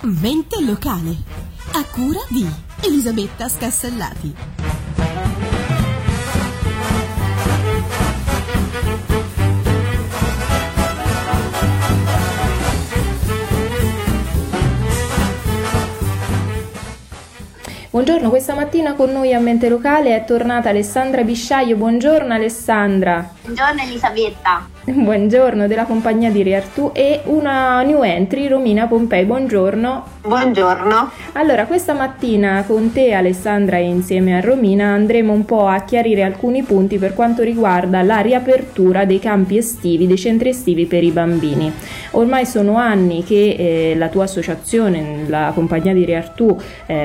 Mente locale, a cura di Elisabetta Scassellati. Buongiorno, questa mattina con noi a Mente Locale è tornata Alessandra Bisciaio. Buongiorno Alessandra. Buongiorno Elisabetta. Buongiorno, della compagnia di Riartù e una new entry, Romina Pompei. Buongiorno. Buongiorno. Allora, questa mattina con te Alessandra e insieme a Romina andremo un po' a chiarire alcuni punti per quanto riguarda la riapertura dei campi estivi, dei centri estivi per i bambini. Ormai sono anni che la tua associazione, la compagnia di Riartù,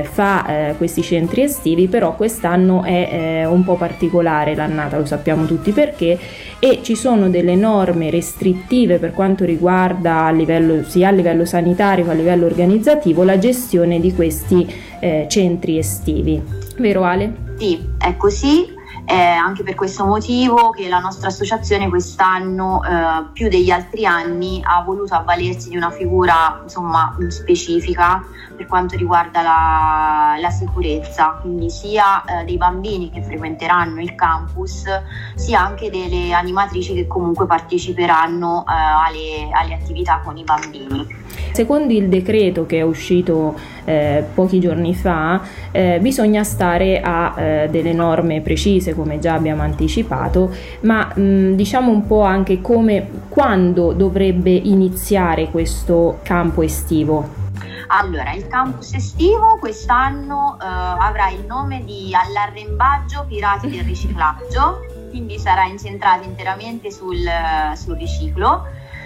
fa questi centri estivi, però quest'anno è un po' particolare l'annata, lo sappiamo tutti perché, e ci sono delle norme restrittive per quanto riguarda sia a livello sanitario che a livello organizzativo la gestione di questi centri estivi. Vero Ale? Sì, è così. Anche per questo motivo che la nostra associazione quest'anno più degli altri anni ha voluto avvalersi di una figura specifica per quanto riguarda la sicurezza, quindi sia dei bambini che frequenteranno il campus, sia anche delle animatrici che comunque parteciperanno alle attività con i bambini. Secondo il decreto che è uscito pochi giorni fa, bisogna stare a delle norme precise, come già abbiamo anticipato, ma diciamo un po' anche quando dovrebbe iniziare questo campo estivo. Allora, il campus estivo quest'anno avrà il nome di All'Arrembaggio Pirati del Riciclaggio, quindi sarà incentrato interamente sul riciclo.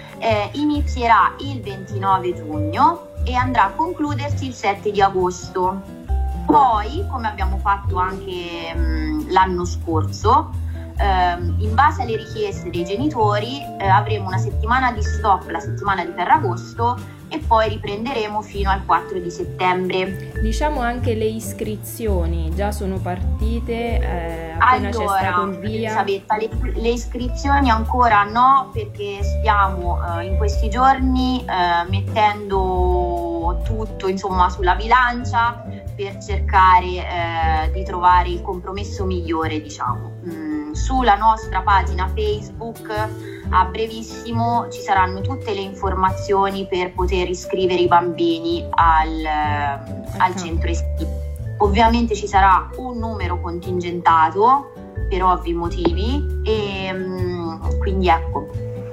Inizierà il 29 giugno e andrà a concludersi il 7 di agosto. Poi, come abbiamo fatto anche l'anno scorso, in base alle richieste dei genitori avremo una settimana di stop, la settimana di Ferragosto, e poi riprenderemo fino al 4 di settembre. Diciamo anche le iscrizioni già sono partite, appena c'è stato il via. Elisabetta, le iscrizioni ancora no, perché stiamo in questi giorni mettendo tutto sulla bilancia per cercare di trovare il compromesso migliore, sulla nostra pagina Facebook a brevissimo ci saranno tutte le informazioni per poter iscrivere i bambini al centro estivo. Ovviamente ci sarà un numero contingentato per ovvi motivi e quindi ecco.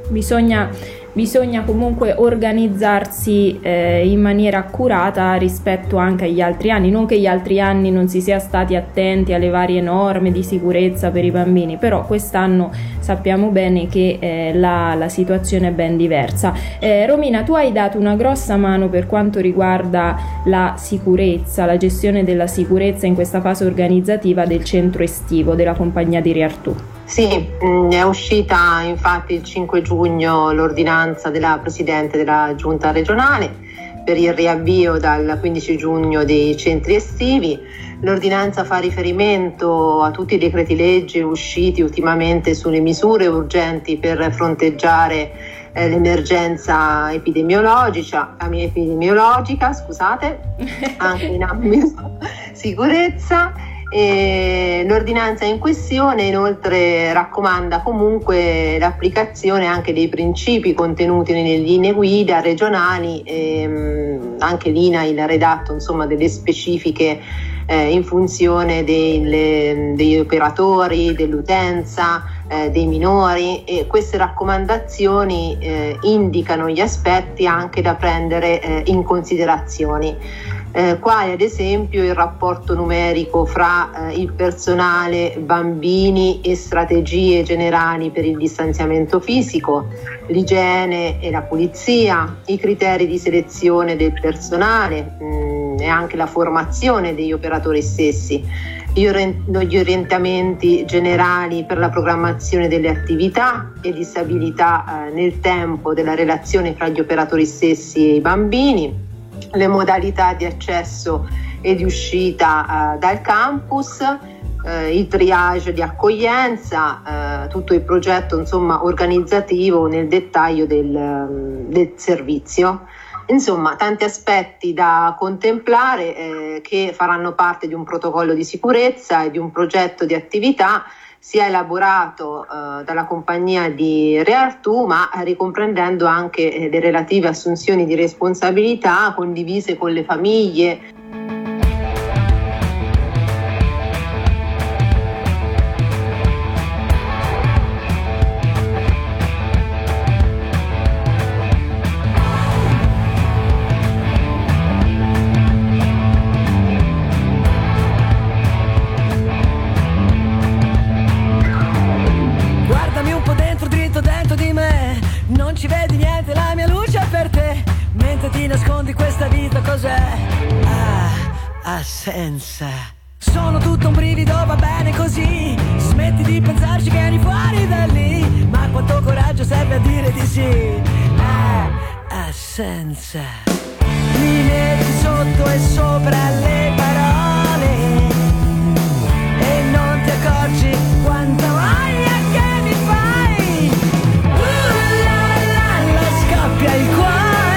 Bisogna comunque organizzarsi in maniera accurata rispetto anche agli altri anni, non che gli altri anni non si sia stati attenti alle varie norme di sicurezza per i bambini, però quest'anno sappiamo bene che la situazione è ben diversa. Romina, tu hai dato una grossa mano per quanto riguarda la sicurezza, la gestione della sicurezza in questa fase organizzativa del centro estivo della compagnia di Riartù. Sì, è uscita infatti il 5 giugno l'ordinanza della Presidente della Giunta regionale per il riavvio dal 15 giugno dei centri estivi. L'ordinanza fa riferimento a tutti i decreti legge usciti ultimamente sulle misure urgenti per fronteggiare l'emergenza epidemiologica, anche in ambito sicurezza. E l'ordinanza in questione inoltre raccomanda comunque l'applicazione anche dei principi contenuti nelle linee guida regionali, anche l'INAIL ha redatto delle specifiche in funzione degli operatori, dell'utenza, dei minori, e queste raccomandazioni indicano gli aspetti anche da prendere in considerazione. Quale ad esempio il rapporto numerico fra il personale, bambini e strategie generali per il distanziamento fisico, l'igiene e la pulizia, i criteri di selezione del personale e anche la formazione degli operatori stessi, gli orientamenti generali per la programmazione delle attività e di stabilità nel tempo della relazione fra gli operatori stessi e i bambini, le modalità di accesso e di uscita dal campus, il triage di accoglienza, tutto il progetto organizzativo nel dettaglio del servizio. Insomma, tanti aspetti da contemplare che faranno parte di un protocollo di sicurezza e di un progetto di attività sia elaborato dalla compagnia di Re-Artù, ma ricomprendendo anche le relative assunzioni di responsabilità condivise con le famiglie. Assenza. Sono tutto un brivido, va bene così. Smetti di pensarci che vieni fuori da lì. Ma quanto coraggio serve a dire di sì. Assenza. Mi metti sotto e sopra le parole e non ti accorgi quanta voglia che mi fai. La la la, scoppia il cuore.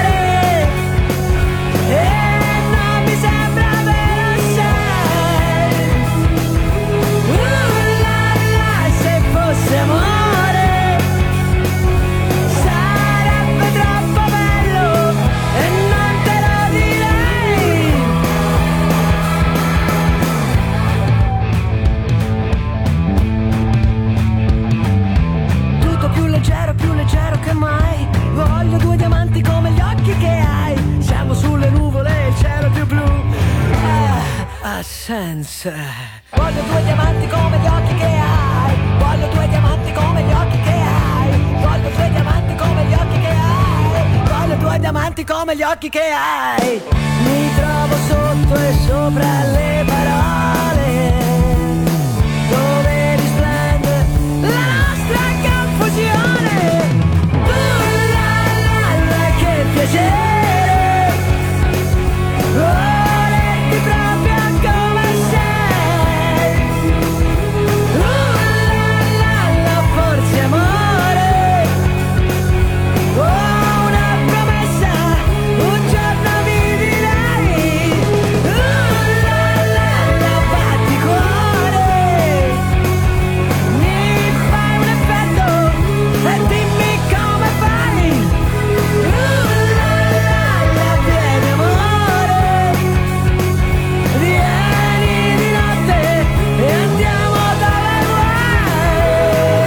Amore, sarebbe troppo bello e non te lo direi. Tutto più leggero che mai. Voglio 2 diamanti come gli occhi che hai. Siamo sulle nuvole, il cielo è più blu. Assenza. Voglio 2 diamanti come gli occhi che hai. Voglio 2 diamanti come gli occhi che hai. Voglio 2 diamanti come gli occhi che hai. Voglio 2 diamanti come gli occhi che hai. Mi trovo sotto e sopra le parole dove risplende la nostra confusione. La la, che piacere. Voletti proprio come sei. Forse amore, ho una promessa, un giorno mi direi. La batti cuore, mi fai un effetto e dimmi come fai. La vieni amore, vieni di notte e andiamo dove vuoi.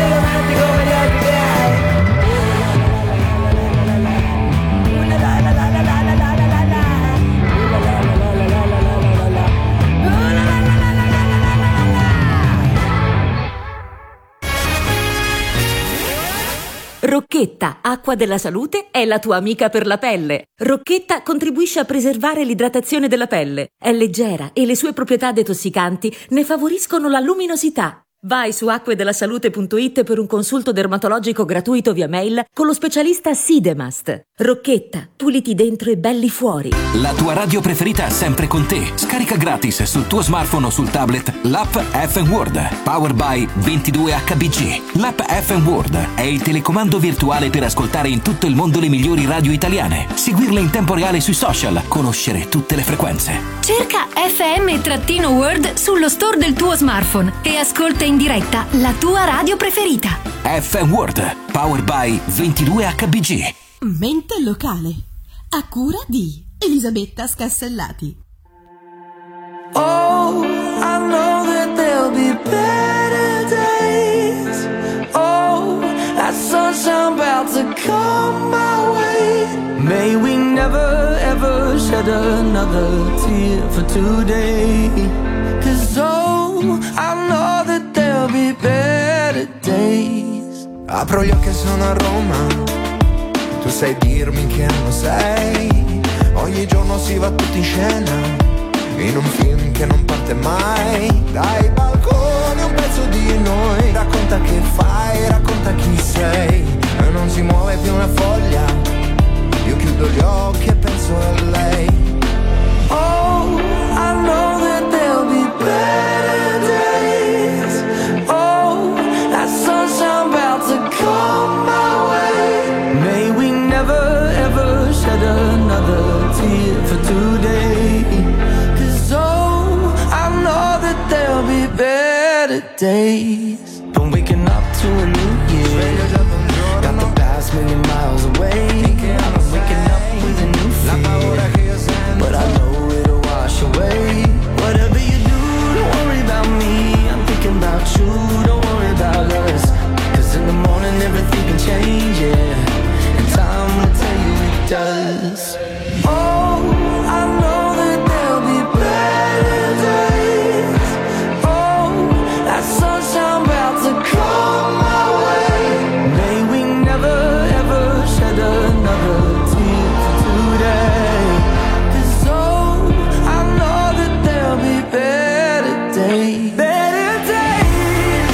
Rocchetta, acqua della salute, è la tua amica per la pelle. Rocchetta contribuisce a preservare l'idratazione della pelle. È leggera e le sue proprietà detossicanti ne favoriscono la luminosità. Vai su acquedelasalute.it per un consulto dermatologico gratuito via mail con lo specialista Sidemast. Rocchetta, puliti dentro e belli fuori. La tua radio preferita è sempre con te. Scarica gratis sul tuo smartphone o sul tablet l'app FM World, powered by 22HBG. L'app FM World è il telecomando virtuale per ascoltare in tutto il mondo le migliori radio italiane, seguirle in tempo reale sui social, conoscere tutte le frequenze. Cerca FM-World sullo store del tuo smartphone e ascolta in diretta la tua radio preferita. FM World, powered by 22HBG. Mente locale, a cura di Elisabetta Scassellati. Oh, I know that there'll be better days. Oh, that sunshine about to come my way. May we never ever shed another tear for today. 'Cause oh, I know that there'll be better days. Apro gli occhi e sono a Roma. Tu sai dirmi che anno sei. Ogni giorno si va tutti in scena, in un film che non parte mai. Dai balconi un pezzo di noi. Racconta che fai, racconta chi sei. E non si muove più una foglia. Io chiudo gli occhi e penso a lei. Oh, I know that there'll be better days. Oh, that sunshine about to come my way. May we never ever shed a better days. Been waking up to a new year. Got the past million miles away. I'm waking up with a new fear, but I know it'll wash away. Whatever you do, don't worry about me. I'm thinking about you, don't worry about us. 'Cause in the morning everything can change, yeah. And time will tell you it does. Oh, I know that there'll be better days. Oh, that sunshine about to come my way. May we never ever shed another tear today. 'Cause oh, I know that there'll be better days. Better days.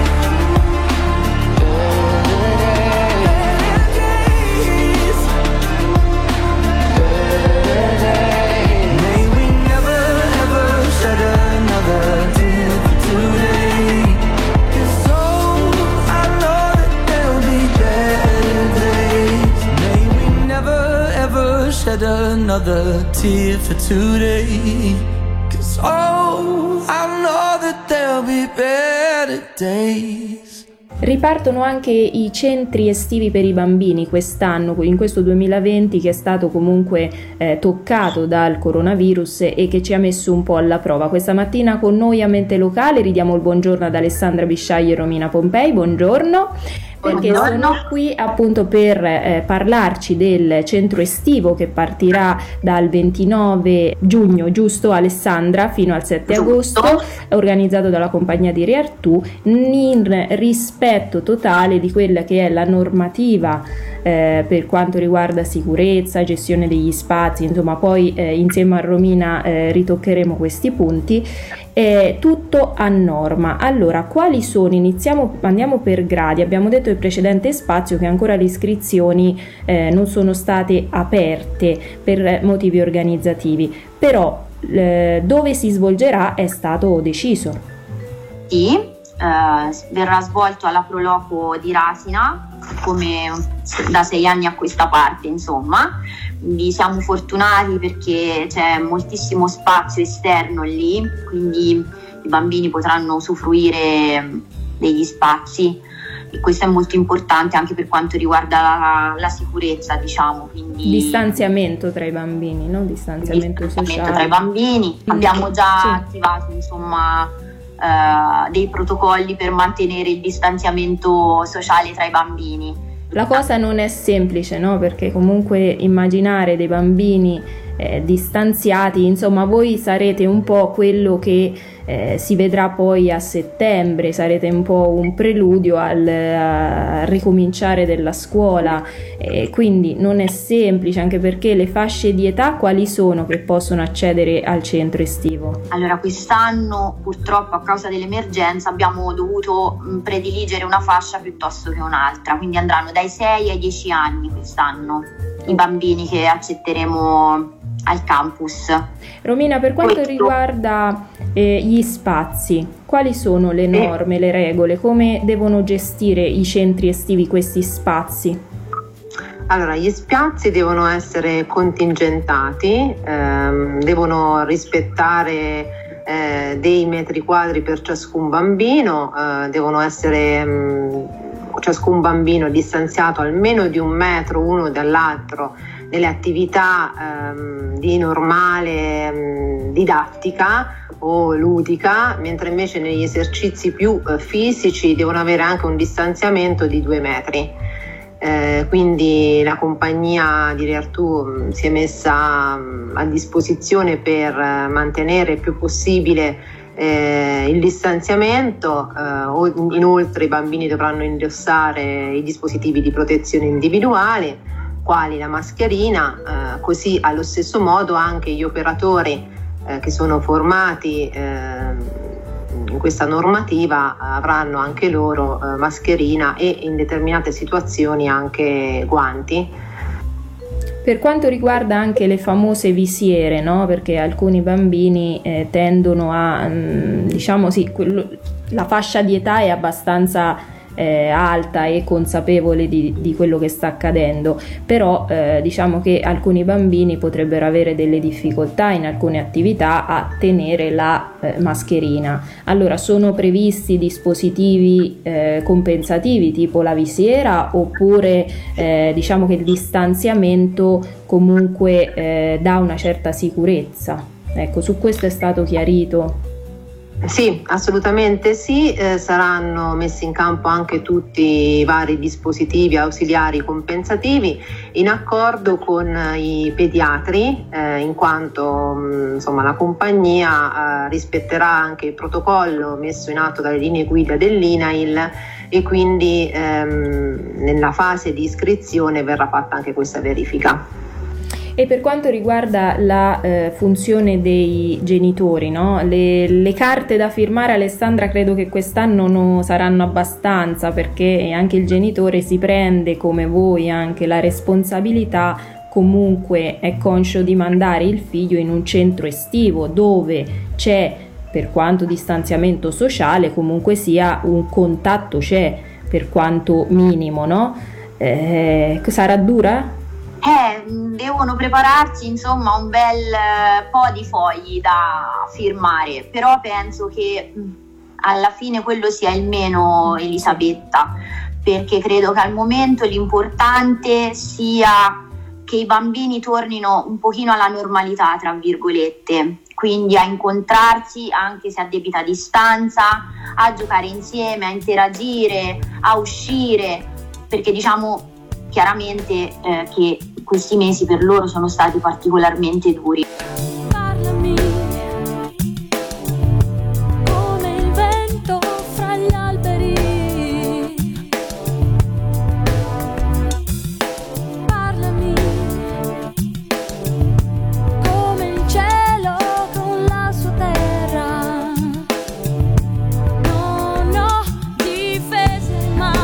May we never ever shed another tear today. 'Cause oh, I know that there'll be better days. May we never ever shed another tear for today. 'Cause oh, I know that there'll be better days. Ripartono anche i centri estivi per i bambini quest'anno, in questo 2020 che è stato comunque toccato dal coronavirus e che ci ha messo un po' alla prova. Questa mattina con noi a Mente Locale ridiamo il buongiorno ad Alessandra Bisciaglia e Romina Pompei. Buongiorno. Perché sono qui appunto per parlarci del centro estivo che partirà dal 29 giugno, giusto Alessandra, fino al 7 agosto, organizzato dalla compagnia di Reartù, in rispetto totale di quella che è la normativa per quanto riguarda sicurezza, gestione degli spazi, insomma poi insieme a Romina ritoccheremo questi punti. Tutto a norma. Allora, quali sono? Andiamo per gradi. Abbiamo detto nel precedente spazio che ancora le iscrizioni non sono state aperte per motivi organizzativi, però dove si svolgerà è stato deciso. Sì, verrà svolto alla Proloco di Rasina, come da 6 anni a questa parte, insomma. Quindi siamo fortunati perché c'è moltissimo spazio esterno lì, quindi i bambini potranno usufruire degli spazi e questo è molto importante anche per quanto riguarda la sicurezza, diciamo. Quindi distanziamento tra i bambini, no? Distanziamento sociale tra i bambini. Abbiamo già attivato, insomma, dei protocolli per mantenere il distanziamento sociale tra i bambini. La cosa non è semplice, no? Perché comunque immaginare dei bambini distanziati, insomma voi sarete un po' quello che si vedrà poi a settembre, sarete un po' un preludio al ricominciare della scuola, quindi non è semplice, anche perché le fasce di età quali sono che possono accedere al centro estivo? Allora, quest'anno purtroppo a causa dell'emergenza abbiamo dovuto prediligere una fascia piuttosto che un'altra, quindi andranno dai 6 ai 10 anni quest'anno i bambini che accetteremo al campus. Romina, per quanto riguarda gli spazi, quali sono le norme, le regole, come devono gestire i centri estivi questi spazi? Allora, gli spazi devono essere contingentati, devono rispettare dei metri quadri per ciascun bambino, devono essere ciascun bambino distanziato almeno di 1 metro uno dall'altro nelle attività di normale didattica o ludica, mentre invece negli esercizi più fisici devono avere anche un distanziamento di 2 metri. Quindi la compagnia di Reartù si è messa a disposizione per mantenere il più possibile il distanziamento. Inoltre i bambini dovranno indossare i dispositivi di protezione individuali, quali la mascherina, così allo stesso modo anche gli operatori che sono formati in questa normativa avranno anche loro mascherina e in determinate situazioni anche guanti. Per quanto riguarda anche le famose visiere, no? Perché alcuni bambini tendono a, diciamo sì, la fascia di età è abbastanza alta e consapevole di quello che sta accadendo, però diciamo che alcuni bambini potrebbero avere delle difficoltà in alcune attività a tenere la mascherina. Allora, sono previsti dispositivi compensativi tipo la visiera, oppure diciamo che il distanziamento comunque dà una certa sicurezza? Ecco, su questo è stato chiarito? Sì, assolutamente sì, saranno messi in campo anche tutti i vari dispositivi ausiliari compensativi in accordo con i pediatri, in quanto insomma la compagnia rispetterà anche il protocollo messo in atto dalle linee guida dell'INAIL, e quindi nella fase di iscrizione verrà fatta anche questa verifica. E per quanto riguarda la funzione dei genitori, no? Le carte da firmare, Alessandra, credo che quest'anno non saranno abbastanza, perché anche il genitore si prende, come voi, anche la responsabilità, comunque è conscio di mandare il figlio in un centro estivo dove c'è, per quanto distanziamento sociale, comunque sia un contatto c'è, per quanto minimo, no? Sarà dura? Devono prepararsi insomma un bel po' di fogli da firmare, però penso che alla fine quello sia il meno, Elisabetta, perché credo che al momento l'importante sia che i bambini tornino un pochino alla normalità, tra virgolette, quindi a incontrarsi anche se a debita distanza, a giocare insieme, a interagire, a uscire, perché diciamo chiaramente che questi mesi per loro sono stati particolarmente duri. Parlami come il vento fra gli alberi. Parlami come il cielo con la sua terra. Non ho difese mai.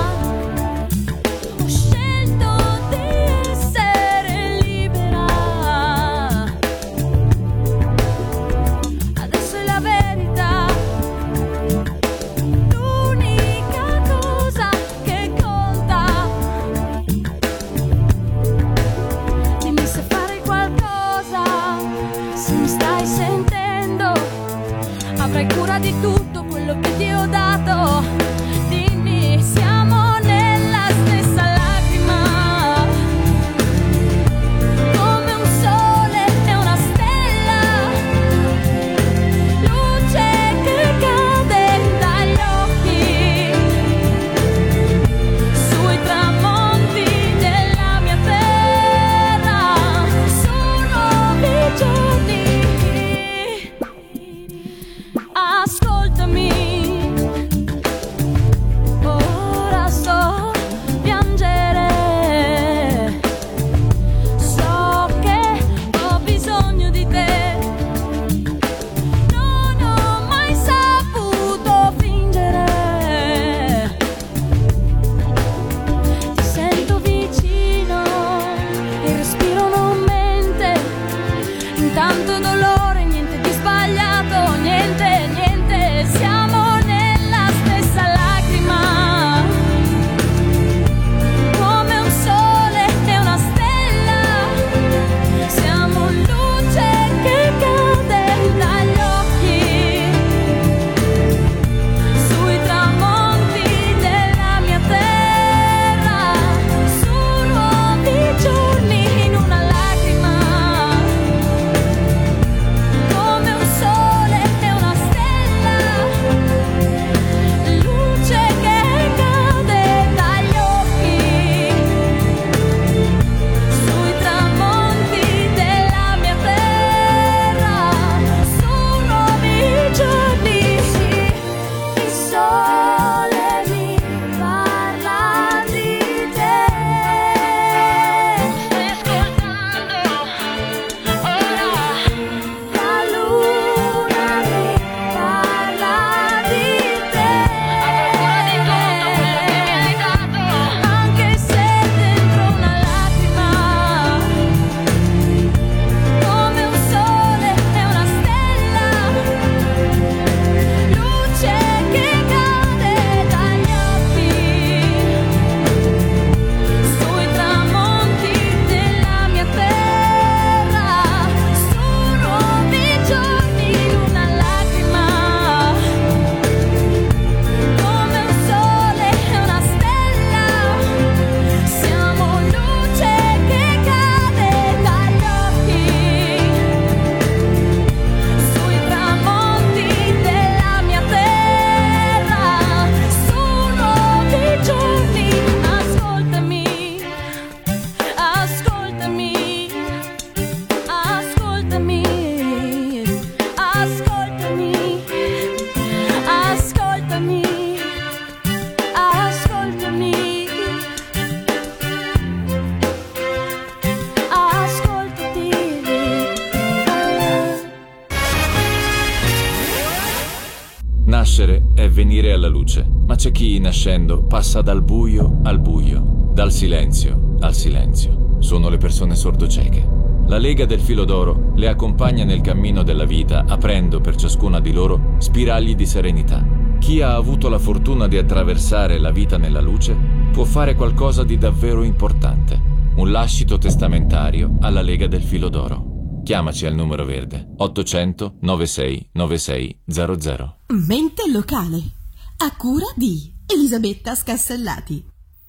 Avrai cura di tutto quello che ti ho dato. Dimmi, siamo nella stessa lacrima, come un sole e una stella, luce che cade dagli occhi, sui tramonti della mia terra, su nuovi giorni. Ascoltami, ora so piangere, so che ho bisogno di te, non ho mai saputo fingere, ti sento vicino, il respiro non mente, intanto dolore, niente di sbagliato, niente. Siamo nella stessa lacrima, come un sole e una stella, siamo luce che cade dagli occhi, sui tramonti della mia terra, su nuovi giorni in una lacrima, come un sole e una stella, luce che cade dagli occhi, sui tramonti della mia terra, su nuovi giorni. Il sole mi parla di te, stai ascoltando ora, la luna mi parla di te, anche se dentro una lacrima, come un sole e una stella, luce che cade Nascere è venire alla luce, ma c'è chi nascendo passa dal buio al buio, dal silenzio al silenzio. Sono le persone sordocieche. La Lega del Filo d'Oro le accompagna nel cammino della vita, aprendo per ciascuna di loro spiragli di serenità. Chi ha avuto la fortuna di attraversare la vita nella luce può fare qualcosa di davvero importante. Un lascito testamentario alla Lega del Filo d'Oro. Chiamaci al numero verde 800 96 96 00. Mente locale, a cura di Elisabetta Scassellati.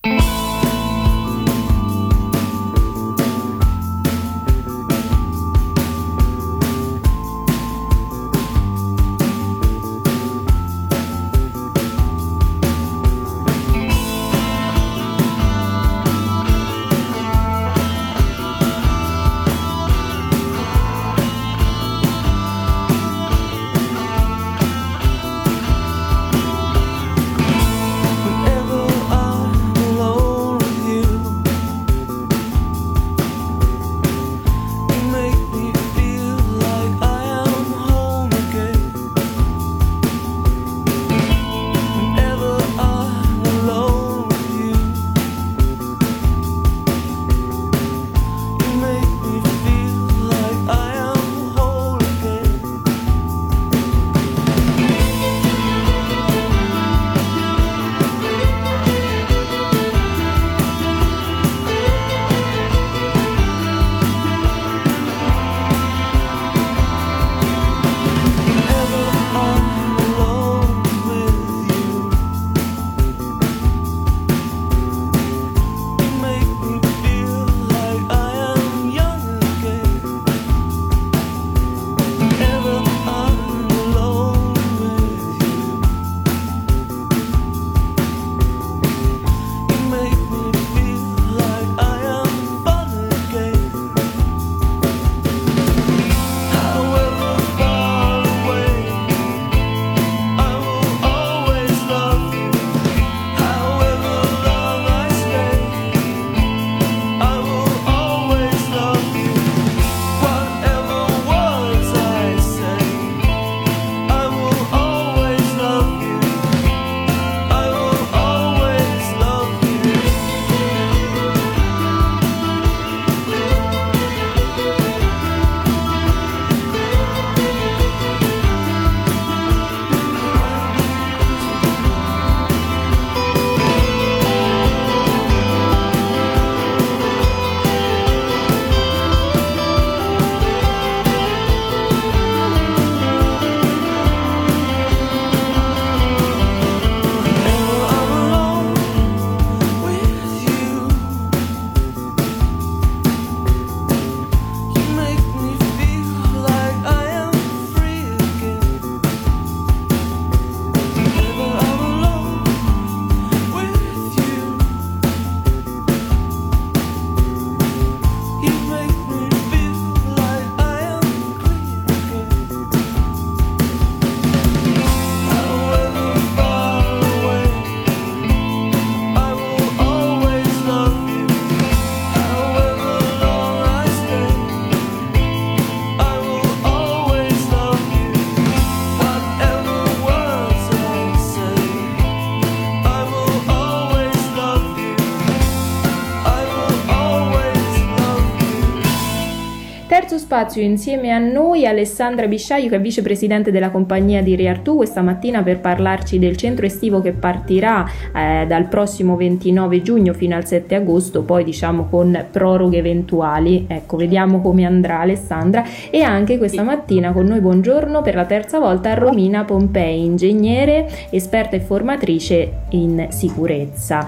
Spazio insieme a noi Alessandra Bisciaio, che è vicepresidente della compagnia di Reartù, questa mattina per parlarci del centro estivo che partirà dal prossimo 29 giugno fino al 7 agosto, poi diciamo con proroghe eventuali. Ecco, vediamo come andrà Alessandra. E anche questa mattina con noi, buongiorno, per la terza volta Romina Pompei, ingegnere, esperta e formatrice in sicurezza.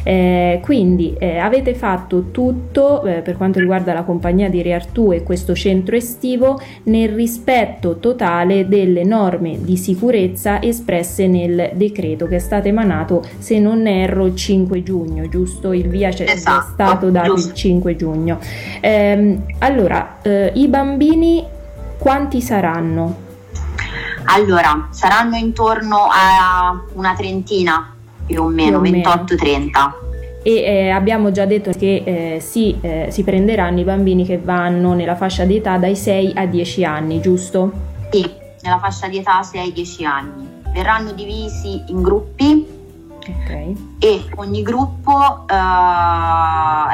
Quindi avete fatto tutto per quanto riguarda la compagnia di Reartù e questo centro estivo nel rispetto totale delle norme di sicurezza espresse nel decreto che è stato emanato, se non erro, il 5 giugno, giusto? Il via è stato dato il 5 giugno. Allora, i bambini quanti saranno? Allora, saranno intorno a una trentina, più o meno, 28-30. E abbiamo già detto che si prenderanno i bambini che vanno nella fascia di età dai 6 a 10 anni, giusto? Sì, nella fascia di età 6-10 anni. verranno divisi in gruppi. Okay. E ogni gruppo sarà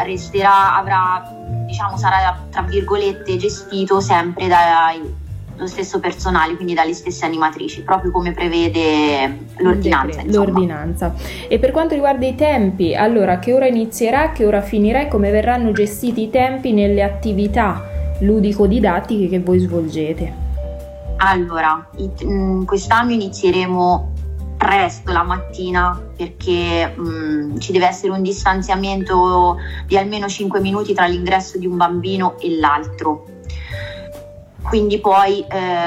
tra virgolette gestito sempre dallo stesso personale, quindi dalle stesse animatrici, proprio come prevede l'ordinanza. L'ordinanza. E per quanto riguarda i tempi, allora che ora inizierà, che ora finirà e come verranno gestiti i tempi nelle attività ludico-didattiche che voi svolgete? Allora, quest'anno inizieremo presto la mattina, perché ci deve essere un distanziamento di almeno 5 minuti tra l'ingresso di un bambino e l'altro, quindi poi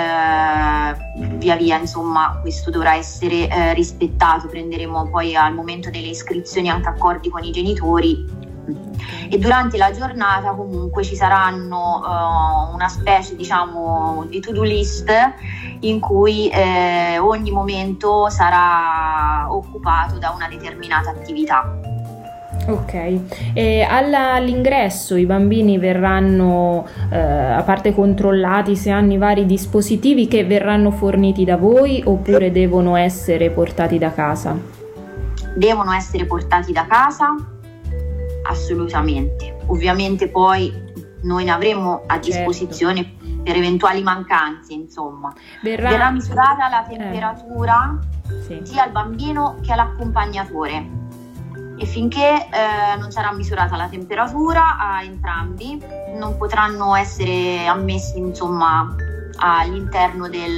via via insomma questo dovrà essere rispettato. Prenderemo poi al momento delle iscrizioni anche accordi con i genitori, e durante la giornata comunque ci saranno una specie di to-do list in cui ogni momento sarà occupato da una determinata attività. Ok, e all'ingresso i bambini verranno a parte controllati se hanno i vari dispositivi, che verranno forniti da voi oppure devono essere portati da casa? Devono essere portati da casa, assolutamente. Ovviamente poi noi ne avremo a disposizione per eventuali mancanze, insomma. Verrà misurata la temperatura sia al bambino che all'accompagnatore, e finché non sarà misurata la temperatura a entrambi non potranno essere ammessi insomma all'interno del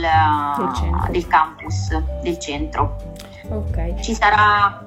campus, del centro. Ok. Ci sarà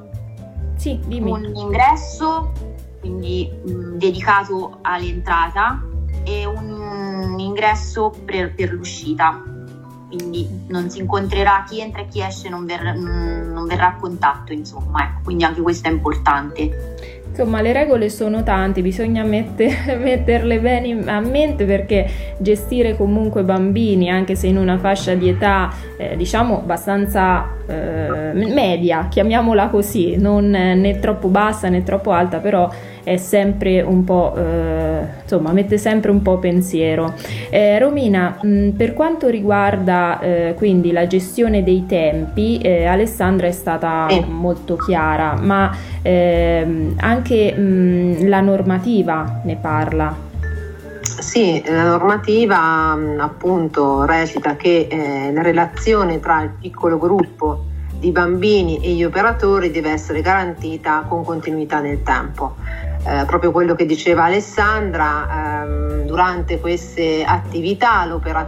un ingresso quindi dedicato all'entrata e un ingresso per l'uscita, quindi non si incontrerà chi entra e chi esce, non verrà a contatto, insomma, ecco, quindi anche questo è importante. Insomma, le regole sono tante, bisogna metterle bene a mente, perché gestire comunque bambini, anche se in una fascia di età diciamo abbastanza media, chiamiamola così, non né troppo bassa né troppo alta, però è sempre un po' insomma mette sempre un po' pensiero. Romina, per quanto riguarda quindi la gestione dei tempi, Alessandra è stata molto chiara, ma anche la normativa ne parla. Sì, la normativa appunto recita che la relazione tra il piccolo gruppo di bambini e gli operatori deve essere garantita con continuità nel tempo. Proprio quello che diceva Alessandra, durante queste attività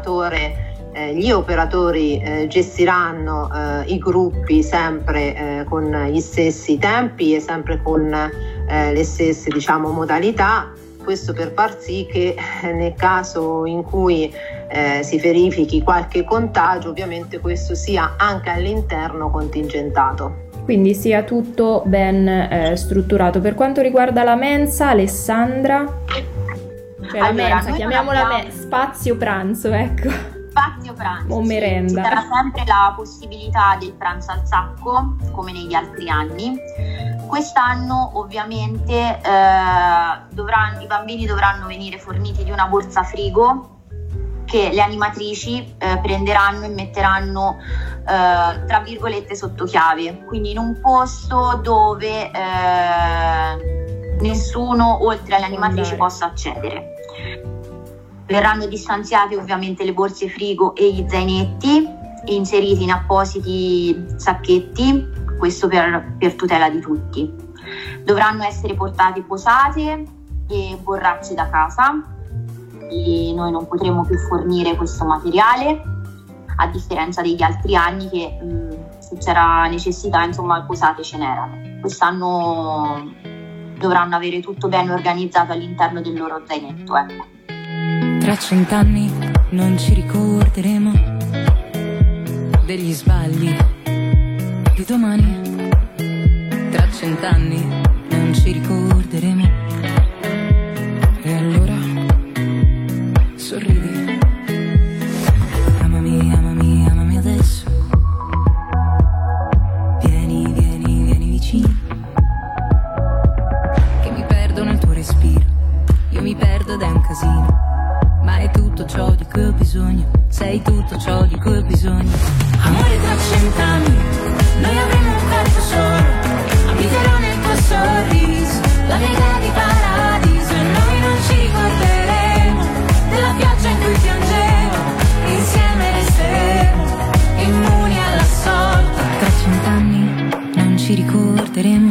gli operatori gestiranno i gruppi sempre con gli stessi tempi e sempre con le stesse modalità. Questo per far sì che nel caso in cui si verifichi qualche contagio, ovviamente questo sia anche all'interno contingentato. Quindi sia tutto ben strutturato. Per quanto riguarda la mensa, Alessandra? La mensa, chiamiamola spazio pranzo, ecco. Spazio pranzo, o merenda. Ci sarà sempre la possibilità del pranzo al sacco, come negli altri anni. Quest'anno ovviamente i bambini dovranno venire forniti di una borsa frigo che le animatrici prenderanno e metteranno tra virgolette sotto chiave, quindi in un posto dove nessuno oltre alle animatrici possa accedere. Verranno distanziate ovviamente le borse frigo e gli zainetti inseriti in appositi sacchetti, questo per tutela di tutti. Dovranno essere portate posate e borracce da casa, e noi non potremo più fornire questo materiale, a differenza degli altri anni che se c'era necessità posate ce n'erano. Quest'anno dovranno avere tutto ben organizzato all'interno del loro zainetto, ecco. Tra 100 anni non ci ricorderemo degli sbagli di domani. Tra 100 anni non ci ricorderemo. E allora sorridi. Amami, amami, amami adesso. Vieni, vieni, vieni vicino. Che mi perdo nel tuo respiro. Io mi perdo ed è un casino. Ma è tutto ciò di cui ho bisogno. Sei tutto ciò di cui ho bisogno. Amore, tra 100 anni noi avremo un corpo solo, abiterò nel tuo sorriso la mia idea di paradiso, e noi non ci ricorderemo della pioggia in cui piangevo, insieme resteremo immuni alla sorte. Tra 100 anni non ci ricorderemo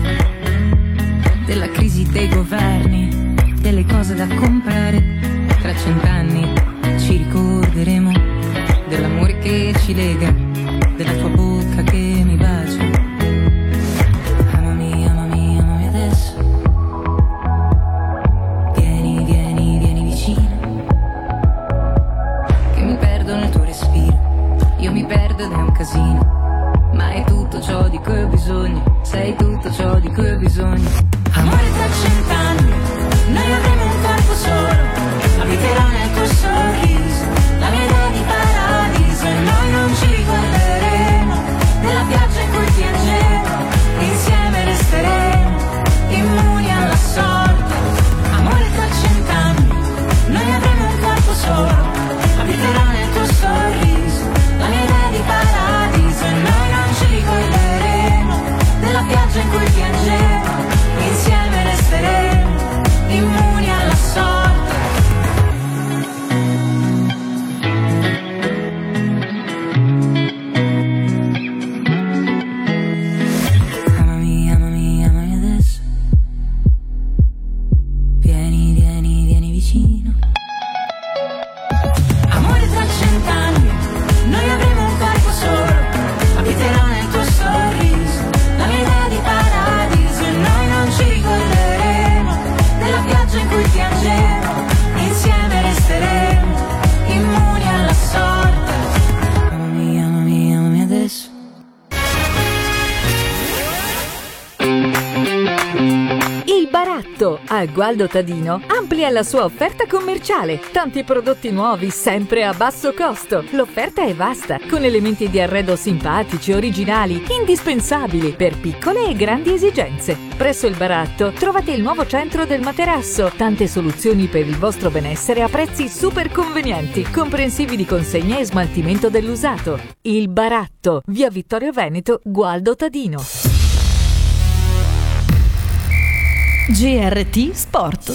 della crisi dei governi, delle cose da comprare. Tra 100 anni ci ricorderemo dell'amore che ci lega, della tua bocca che mi bacia. Amami, amami, amami adesso. Vieni, vieni, vieni vicino, che mi perdo nel tuo respiro. Io mi perdo ed è un casino, ma è tutto ciò di cui ho bisogno. Sei tutto ciò di cui ho bisogno. Amore, tra 100 anni noi avremo un corpo solo, abiterò nel tuo sorriso la mia idea di paradiso, e noi non ci ricorderemo della pioggia in cui piangevo, insieme resteremo immuni alla sorte. Amore, tra 100 anni noi avremo un corpo solo, abiterò nel tuo sorriso la mia idea di paradiso, e noi non ci ricorderemo della pioggia in cui piangevo, insieme resteremo immuni alla sorte. Amami, amami, amami adesso. Vieni, vieni, vieni vicino. Amore, tra 100 anni noi avremo un corpo solo, abiterò nel tuo sorriso la mia idea di paradiso, e noi non ci ricorderemo della pioggia in cui piangevo, insieme resteremo immuni alla sorte. Amami, amami, amami adesso. Il Baratto a Gualdo Tadino amplia la sua offerta commerciale. Tanti prodotti nuovi sempre a basso costo. L'offerta è vasta, con elementi di arredo simpatici, originali, indispensabili per piccole e grandi esigenze. Presso il Baratto trovate il nuovo centro del materasso. Tante soluzioni per il vostro benessere a prezzi super convenienti, comprensivi di consegna e smaltimento dell'usato. Il Baratto, via Vittorio Veneto, Gualdo Tadino. GRT Sport.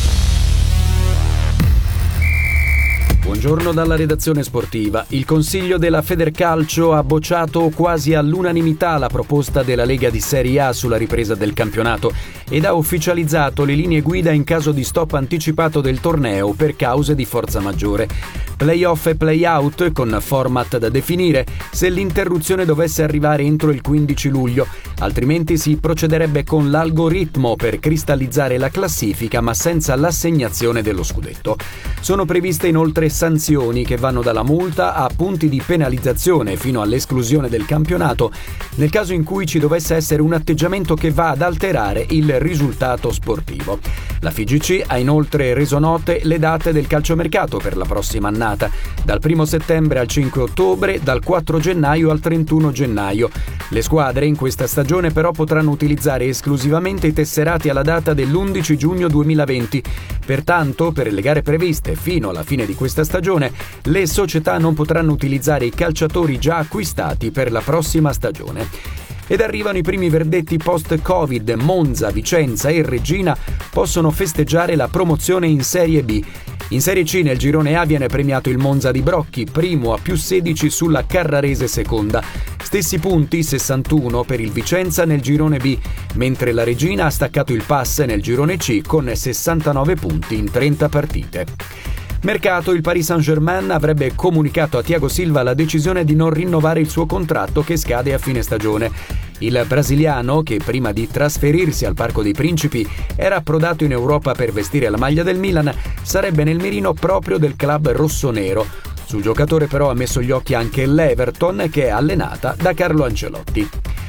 Buongiorno dalla redazione sportiva. Il Consiglio della Federcalcio ha bocciato quasi all'unanimità la proposta della Lega di Serie A sulla ripresa del campionato ed ha ufficializzato le linee guida in caso di stop anticipato del torneo per cause di forza maggiore. Play-off e play-out con format da definire se l'interruzione dovesse arrivare entro il 15 luglio, altrimenti si procederebbe con l'algoritmo per cristallizzare la classifica ma senza l'assegnazione dello scudetto. Sono previste inoltre sanzioni che vanno dalla multa a punti di penalizzazione fino all'esclusione del campionato nel caso in cui ci dovesse essere un atteggiamento che va ad alterare il risultato sportivo. La FIGC ha inoltre reso note le date del calciomercato per la prossima annata, dal 1 settembre al 5 ottobre, dal 4 gennaio al 31 gennaio. Le squadre in questa stagione però potranno utilizzare esclusivamente i tesserati alla data dell'11 giugno 2020. Pertanto, per le gare previste fino alla fine di questa stagione, le società non potranno utilizzare i calciatori già acquistati per la prossima stagione. Ed arrivano i primi verdetti post-Covid. Monza, Vicenza e Reggina possono festeggiare la promozione in Serie B. In Serie C nel girone A viene premiato il Monza di Brocchi, primo a più 16 sulla Carrarese seconda. Stessi punti, 61 per il Vicenza nel girone B, mentre la Reggina ha staccato il pass nel girone C con 69 punti in 30 partite. Mercato, il Paris Saint-Germain avrebbe comunicato a Thiago Silva la decisione di non rinnovare il suo contratto che scade a fine stagione. Il brasiliano, che prima di trasferirsi al Parco dei Principi era approdato in Europa per vestire la maglia del Milan, sarebbe nel mirino proprio del club rossonero. Sul giocatore però ha messo gli occhi anche l'Everton, che è allenata da Carlo Ancelotti.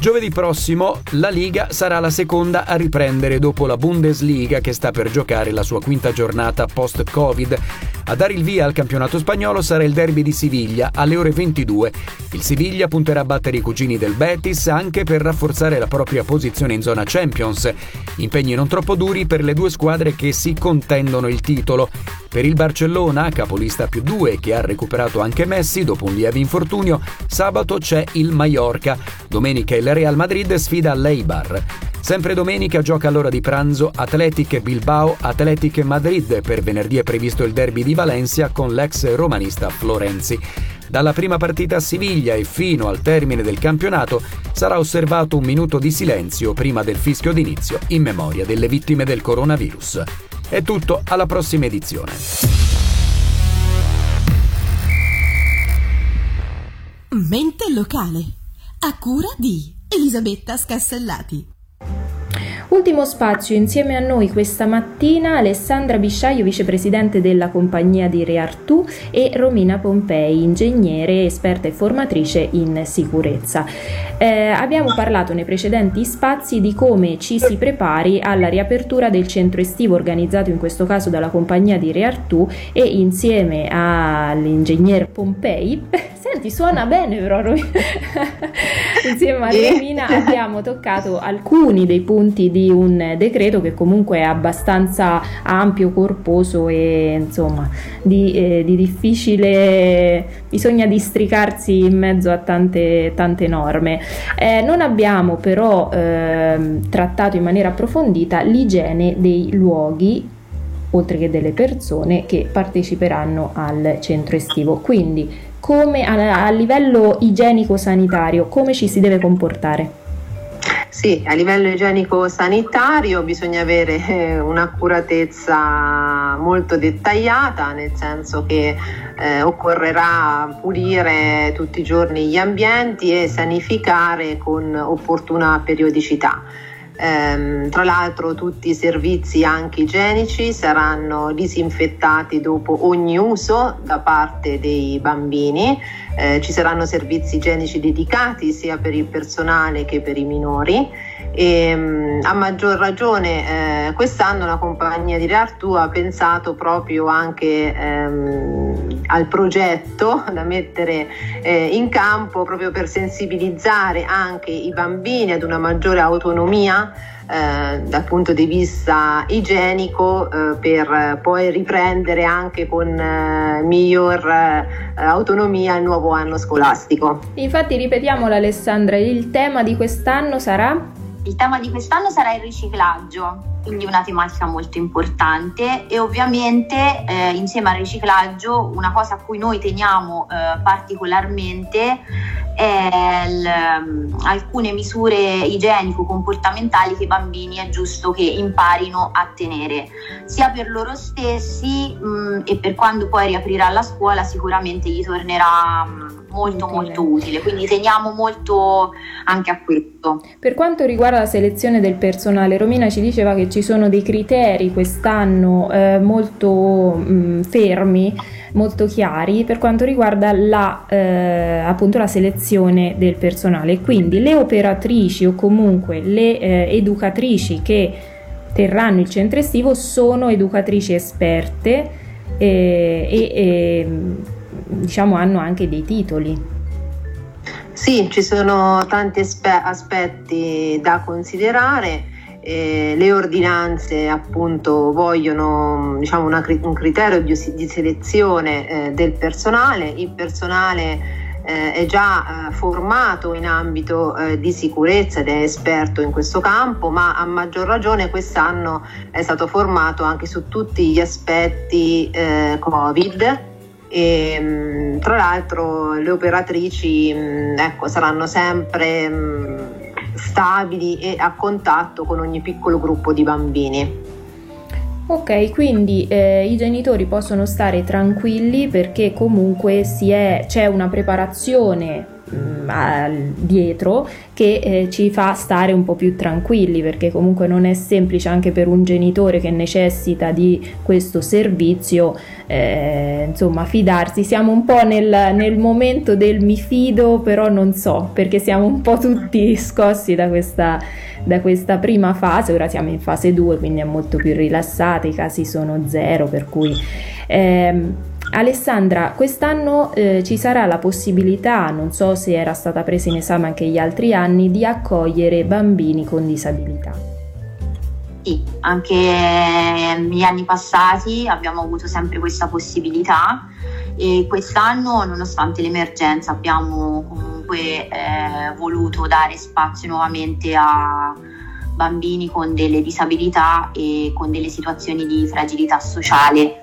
Giovedì prossimo la Liga sarà la seconda a riprendere dopo la Bundesliga, che sta per giocare la sua quinta giornata post-Covid. A dare il via al campionato spagnolo sarà il derby di Siviglia alle ore 22. Il Siviglia punterà a battere i cugini del Betis anche per rafforzare la propria posizione in zona Champions. Impegni non troppo duri per le due squadre che si contendono il titolo. Per il Barcellona, capolista +2 che ha recuperato anche Messi dopo un lieve infortunio, sabato c'è il Mallorca. Domenica il Real Madrid sfida l'Eibar. Sempre domenica gioca all'ora di pranzo Athletic Bilbao, Athletic Madrid. Per venerdì è previsto il derby di Valencia con l'ex romanista Florenzi. Dalla prima partita a Siviglia e fino al termine del campionato sarà osservato un minuto di silenzio prima del fischio d'inizio in memoria delle vittime del coronavirus. È tutto, alla prossima edizione. Mente locale, a cura di Elisabetta Scassellati. Ultimo spazio insieme a noi questa mattina Alessandra Bisciaio, vicepresidente della compagnia di Reartù, e Romina Pompei, ingegnere, esperta e formatrice in sicurezza. Abbiamo parlato nei precedenti spazi di come ci si prepari alla riapertura del centro estivo organizzato in questo caso dalla compagnia di Reartù, e insieme all'ingegner Pompei, senti suona bene però insieme a Romina abbiamo toccato alcuni dei punti di un decreto che comunque è abbastanza ampio, corposo e insomma di difficile, bisogna districarsi in mezzo a tante norme. Non abbiamo però trattato in maniera approfondita l'igiene dei luoghi, oltre che delle persone che parteciperanno al centro estivo. Quindi come a livello igienico-sanitario come ci si deve comportare? Sì, a livello igienico-sanitario bisogna avere un'accuratezza molto dettagliata, nel senso che occorrerà pulire tutti i giorni gli ambienti e sanificare con opportuna periodicità. Tra l'altro tutti i servizi anche igienici saranno disinfettati dopo ogni uso da parte dei bambini. Ci saranno servizi igienici dedicati sia per il personale che per i minori, e a maggior ragione quest'anno la compagnia di Reartù ha pensato proprio anche al progetto da mettere in campo proprio per sensibilizzare anche i bambini ad una maggiore autonomia dal punto di vista igienico, per poi riprendere anche con miglior autonomia il nuovo anno scolastico. Infatti, ripetiamolo Alessandra, il tema di quest'anno sarà? Il tema di quest'anno sarà il riciclaggio, quindi una tematica molto importante, e ovviamente insieme al riciclaggio una cosa a cui noi teniamo particolarmente è alcune misure igienico-comportamentali che i bambini è giusto che imparino a tenere, sia per loro stessi e per quando poi riaprirà la scuola sicuramente gli tornerà molto utile, quindi teniamo molto anche a questo. Per quanto riguarda la selezione del personale, Romina ci diceva che ci sono dei criteri quest'anno molto fermi, molto chiari per quanto riguarda appunto la selezione del personale, quindi le operatrici o comunque le educatrici che terranno il centro estivo sono educatrici esperte e diciamo hanno anche dei titoli. Sì, ci sono tanti aspetti da considerare. Le ordinanze appunto vogliono un criterio di selezione del personale. Il personale è già formato in ambito di sicurezza ed è esperto in questo campo, ma a maggior ragione quest'anno è stato formato anche su tutti gli aspetti Covid. E tra l'altro le operatrici saranno sempre stabili e a contatto con ogni piccolo gruppo di bambini. Ok, quindi i genitori possono stare tranquilli perché comunque c'è una preparazione dietro che ci fa stare un po' più tranquilli, perché comunque non è semplice anche per un genitore che necessita di questo servizio insomma fidarsi. Siamo un po' nel momento del mi fido però non so, perché siamo un po' tutti scossi da questa prima fase. Ora siamo in fase 2, quindi è molto più rilassata, i casi sono 0, per cui Alessandra, quest'anno ci sarà la possibilità, non so se era stata presa in esame anche gli altri anni, di accogliere bambini con disabilità. Sì, anche negli anni passati abbiamo avuto sempre questa possibilità, e quest'anno, nonostante l'emergenza, abbiamo comunque voluto dare spazio nuovamente a bambini con delle disabilità e con delle situazioni di fragilità sociale.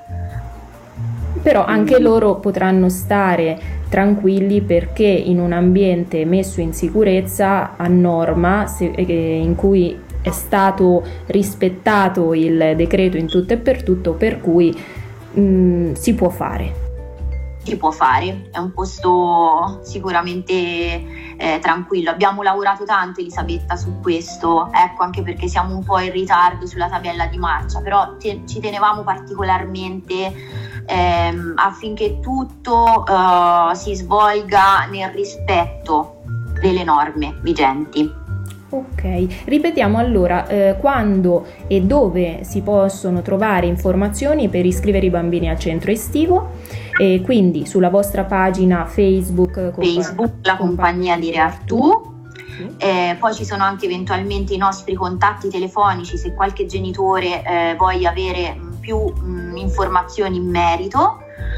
Però anche loro potranno stare tranquilli, perché in un ambiente messo in sicurezza a norma, in cui è stato rispettato il decreto in tutto e per tutto, per cui si può fare. Si può fare, è un posto sicuramente tranquillo. Abbiamo lavorato tanto, Elisabetta, su questo, ecco, anche perché siamo un po' in ritardo sulla tabella di marcia, però ci tenevamo particolarmente affinché tutto si svolga nel rispetto delle norme vigenti. Ok, ripetiamo allora quando e dove si possono trovare informazioni per iscrivere i bambini al centro estivo, e quindi sulla vostra pagina Facebook la compagnia di Reartù. Poi ci sono anche eventualmente i nostri contatti telefonici, se qualche genitore voglia avere più informazioni in merito.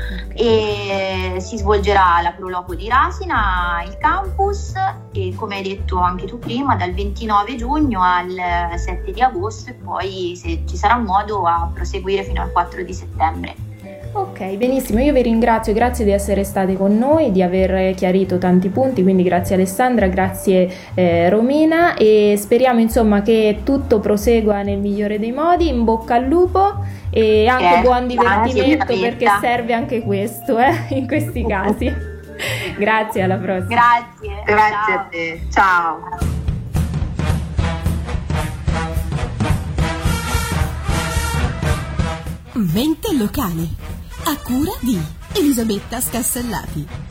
E si svolgerà la Proloquio di Rasina, il campus, e come hai detto anche tu prima, dal 29 giugno al 7 di agosto, e poi, se ci sarà modo, a proseguire fino al 4 di settembre. Ok, benissimo, io vi ringrazio, grazie di essere state con noi, di aver chiarito tanti punti, quindi grazie Alessandra, grazie Romina, e speriamo insomma che tutto prosegua nel migliore dei modi. In bocca al lupo e anche buon divertimento, perché serve anche questo in questi casi. Grazie, alla prossima. Grazie a te, ciao. Mente locale, a cura di Elisabetta Scassellati.